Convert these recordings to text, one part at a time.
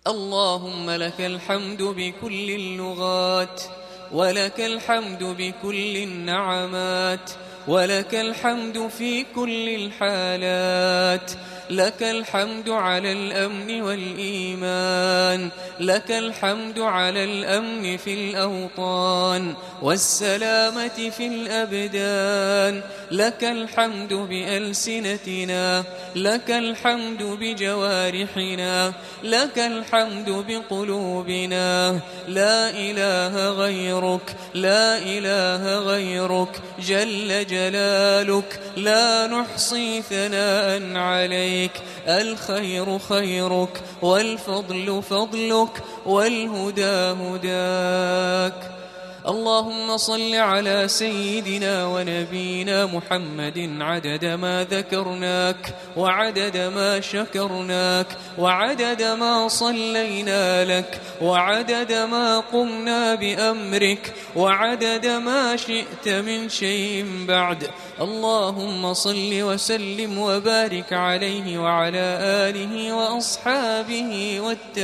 اللهم لك الحمد بكل اللغات، ولك الحمد بكل النعمات، ولك الحمد في كل الحالات. لك الحمد على الأمن والإيمان، لك الحمد على الأمن في الأوطان والسلامة في الأبدان. لك الحمد بألسنتنا، لك الحمد بجوارحنا، لك الحمد بقلوبنا. لا إله غيرك، لا إله غيرك جل جلالك، لا نحصي ثناء عليك. الخير خيرك، والفضل فضلك، والهدى هداك. اللهم صل على سيدنا ونبينا محمد عدد ما ذكرناك، وعدد ما شكرناك، وعدد ما صلينا لك، وعدد ما قمنا بأمرك، وعدد ما شئت من شيء بعد. اللهم صل وسلم وبارك عليه وعلى آله وأصحابه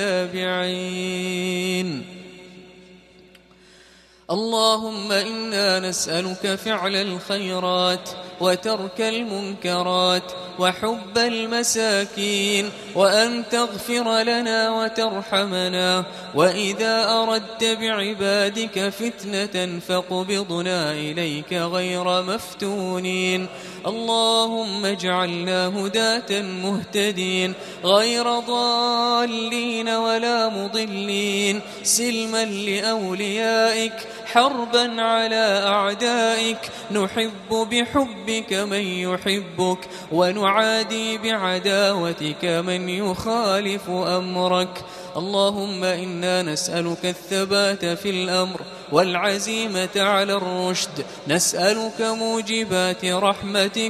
والتابعين. اللهم إنا نسألك فعل الخيرات، وترك المنكرات، وحب المساكين، وأن تغفر لنا وترحمنا. وإذا أردت بعبادك فتنة فاقبضنا إليك غير مفتونين. اللهم اجعلنا هداة مهتدين، غير ضالين ولا مضلين، سلما لأوليائك، حربا على أعدائك. نحب بحبك من يحبك، ونعادي بعداوتك من يخالف أمرك. اللهم إنا نسألك الثبات في الأمر والعزيمة على الرشد. نسألك موجبات رحمتك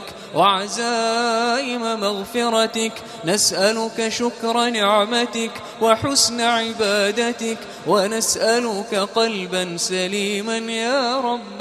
وعزائم مغفرتك. نسألك شكر نعمتك وحسن عبادتك، ونسألك قلبا سليما يا رب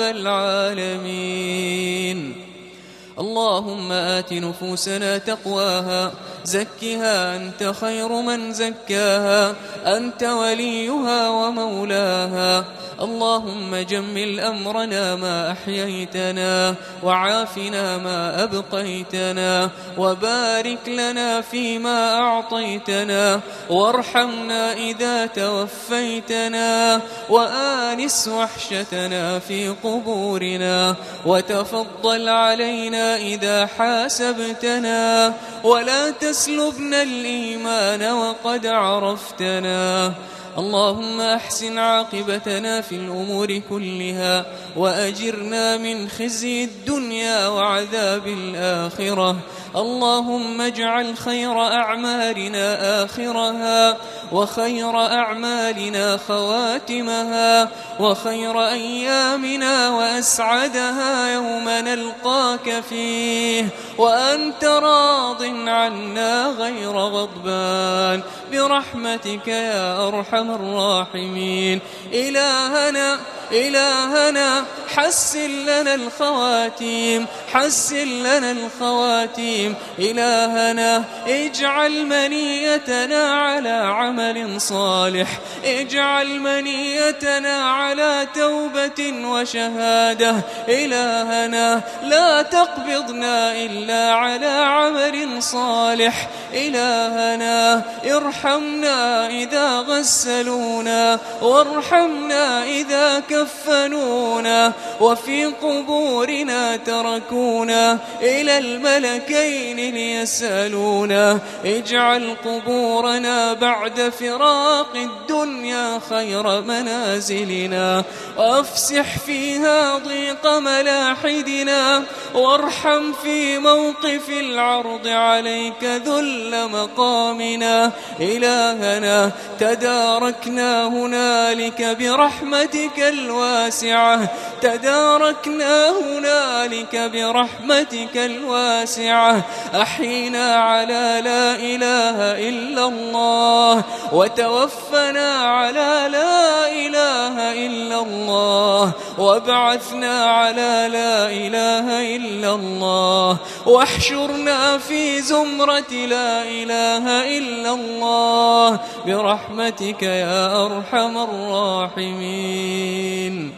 العالمين. اللهم آت نفوسنا تقواها، زكها أنت خير من زكاها، أنت وليها ومولاها. اللهم جمل أمرنا ما أحييتنا، وعافنا ما أبقيتنا، وبارك لنا فيما أعطيتنا، وارحمنا إذا توفيتنا، وآنس وحشتنا في قبورنا، وتفضل علينا إذا حاسبتنا، ولا تسلبنا الإيمان وقد عرفتنا. اللهم أحسن عاقبتنا في الأمور كلها، وأجرنا من خزي الدنيا وعذاب الآخرة. اللهم اجعل خير أعمالنا آخرها، وخير أعمالنا خواتمها، وخير أيامنا وأسعدها يوم نلقاك فيه وأنت راض عنا غير غضبان، برحمتك يا أرحم الراحمين. إلهنا حسن لنا الخواتيم، حسن لنا الخواتيم. إلهنا اجعل منيتنا على عمل صالح، اجعل منيتنا على توبة وشهادة. إلهنا لا تقبضنا إلا على عمل صالح. إلهنا ارحمنا إذا غسلونا، وارحمنا إذا كفنونا، وفي قبورنا تركونا إلى الملكين ليسألونا. اجعل قبورنا بعد فراق الدنيا خير منازلنا، وافسح فيها ضيق ملاحدنا، وارحم في موقف العرض عليك ذل مقامنا. إلهنا تداركنا هنالك برحمتك الواسعة، تداركنا هنالك برحمتك الواسعة. أحينا على لا إله إلا الله، وتوفنا على لا إله إلا الله، وابعثنا على لا إله إلا الله، واحشرنا في زمرة لا إله إلا الله برحمتك يا أرحم الراحمين.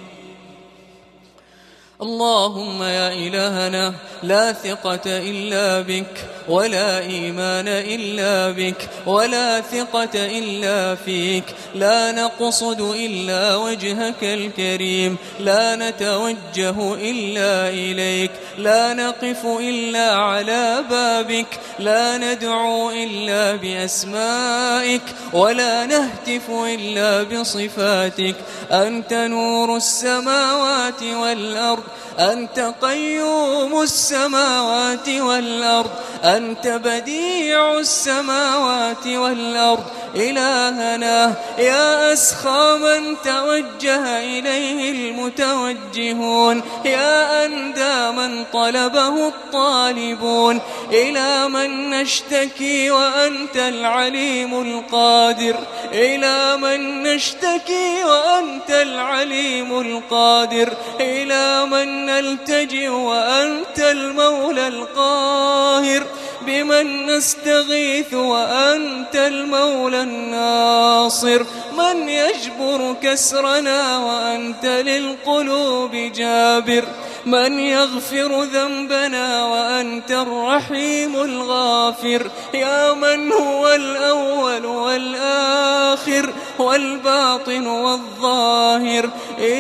اللهم يا إلهنا لا ثقة إلا بك، ولا إيمان إلا بك، ولا ثقة إلا فيك، لا نقصد إلا وجهك الكريم، لا نتوجه إلا إليك، لا نقف إلا على بابك، لا ندعو إلا بأسمائك، ولا نهتف إلا بصفاتك. أنت نور السماوات والأرض، أنت قيوم السماوات والأرض، أنت بديع السماوات والأرض. إلهنا يا أسخى من توجه إليه المتوجهون، يا أندى من طلبه الطالبون، إلى من نشتكي وأنت العليم القادر، إلى من نشتكي وأنت العليم القادر، إلى من نلتجئ وأنت المولى القاهر، بمن نستغيث وأنت المولى الناصر، من يجبر كسرنا وأنت للقلوب جابر، من يغفر ذنبنا وأنت الرحيم الغافر، يا من هو الأول والآخر والباطن والظاهر.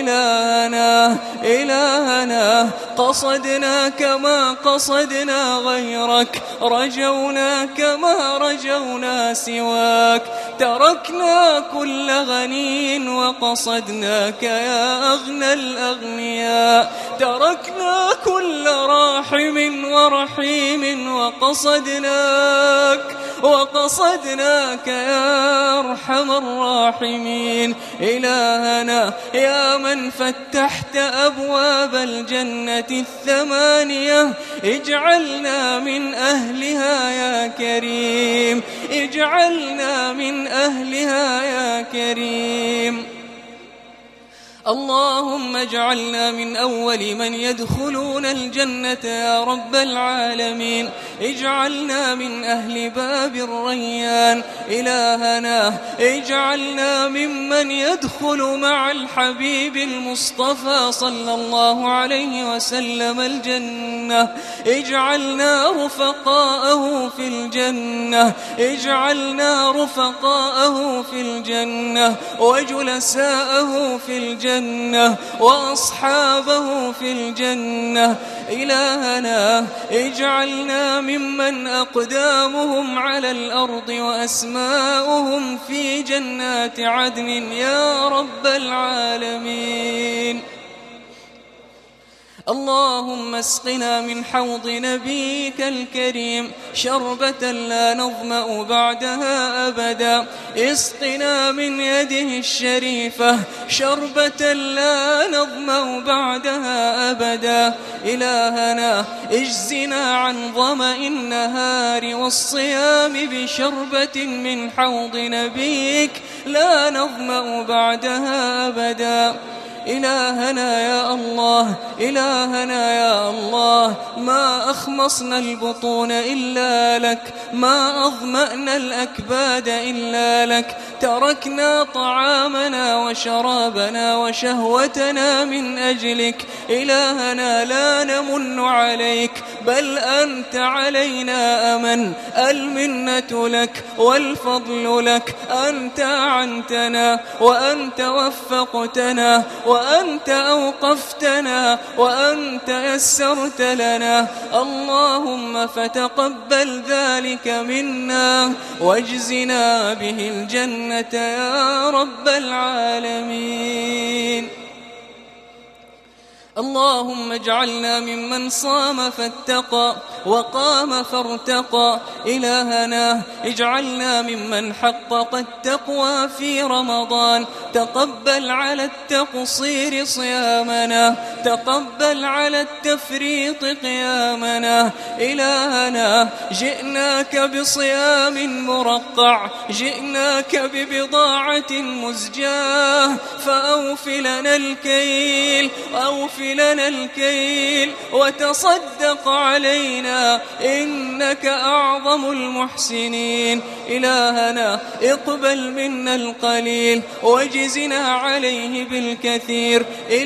إلهنا قصدناك ما قصدنا غيرك، رجوناك ما رجونا سواك، تركنا كل غني وقصدناك يا أغنى الأغنياء، تركنا كل راحم ورحيم وقصدناك يا أرحم الراحمين. إلهنا يا من فتحت أبواب الجنة الثمانية، اجعلنا من أهلها يا كريم، اجعلنا من أهلها يا كريم. اللهم اجعلنا من أول من يدخلون الجنة يا رب العالمين، اجعلنا من أهل باب الريان. إلهنا اجعلنا ممن يدخل مع الحبيب المصطفى صلى الله عليه وسلم الجنة، اجعلنا رفقاءه في الجنة، اجعلنا رفقاءه في الجنة وجلساءه في الجنة وأصحابه في الجنة. إلهنا اجعلنا ممن أقدامهم على الأرض وأسماؤهم في جنات عدن يا رب العالمين. اللهم اسقنا من حوض نبيك الكريم شربة لا نظمأ بعدها أبدا، اسقنا من يده الشريفة شربة لا نظمأ بعدها أبدا. إلهنا اجزنا عن ظمأ النهار والصيام بشربة من حوض نبيك لا نظمأ بعدها أبدا. إلهنا يا الله، إلهنا يا الله، ما أخمصنا البطون إلا لك، ما أظمأنا الأكباد إلا لك، تركنا طعامنا وشرابنا وشهوتنا من أجلك. إلهنا لا نمن عليك، بل أنت علينا أمن، المنة لك والفضل لك، أنت أعنتنا وأنت وفقتنا وأنت أوقفتنا وأنت يسرت لنا. اللهم فتقبل ذلك منا واجزنا به الجنة يا رب العالمين. اللهم اجعلنا ممن صام فاتقى وقام فارتقى. إلهنا اجعلنا ممن حقق التقوى في رمضان، تقبل على التقصير صيامنا، تقبل على التفريط قيامنا. إلهنا جئناك بصيام مرقع، جئناك ببضاعة مزجاة، فأوف لنا الكيل، أوف لنا الكيل وتصدق علينا إنك أعظم المحسنين. إلهنا اقبل منا القليل واجزنا عليه بالكثير.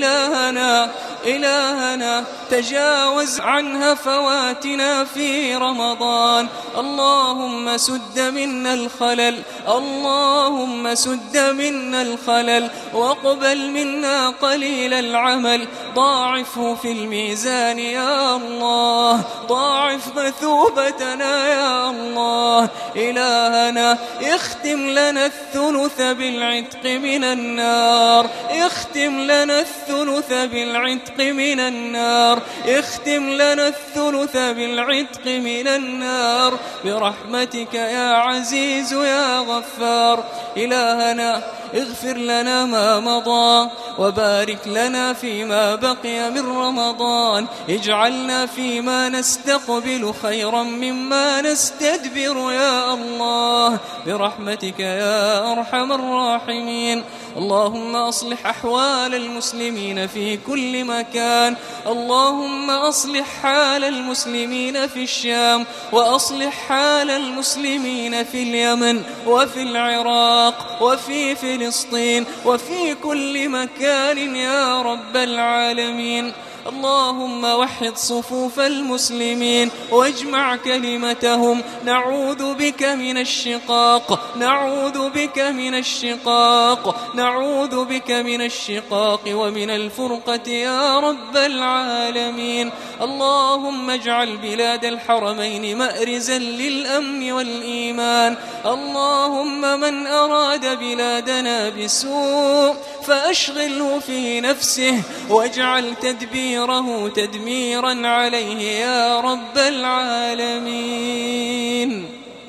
إلهنا تجاوز عن هفواتنا في رمضان. اللهم سد منا الخلل، اللهم سد منا الخلل واقبل منا قليل العمل، ضاعفه في الميزان يا الله، ضاعف مثوبتنا يا الله. إلهنا اختم لنا الثلث بالعتق من النار، اختم لنا الثلث بالعتق من النار، اختم لنا الثلث بالعتق من النار برحمتك يا عزيز يا غفار. إلهنا اغفر لنا ما مضى وبارك لنا فيما بقي من رمضان، اجعلنا فيما نستقبل خيرا مما نستدبر يا الله برحمتك يا أرحم الراحمين. اللهم أصلح أحوال المسلمين في كل مكان، اللهم أصلح حال المسلمين في الشام، وأصلح حال المسلمين في اليمن وفي العراق وفي فلسطين وفي كل مكان يا رب العالمين. اللهم وحد صفوف المسلمين واجمع كلمتهم، نعوذ بك من الشقاق، نعوذ بك من الشقاق، نعوذ بك من الشقاق ومن الفرقة يا رب العالمين. اللهم اجعل بلاد الحرمين مأرزا للأمن والإيمان. اللهم من أراد بلادنا بسوء فأشغله في نفسه واجعل تدبيره تدميرا عليه يا رب العالمين.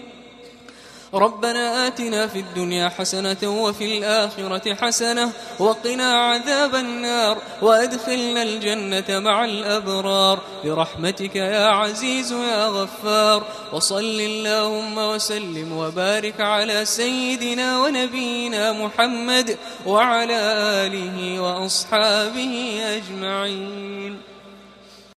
ربنا آتنا في الدنيا حسنة وفي الآخرة حسنة وقنا عذاب النار وأدخلنا الجنة مع الأبرار برحمتك يا عزيز يا غفار. وصل اللهم وسلم وبارك على سيدنا ونبينا محمد وعلى آله وأصحابه أجمعين.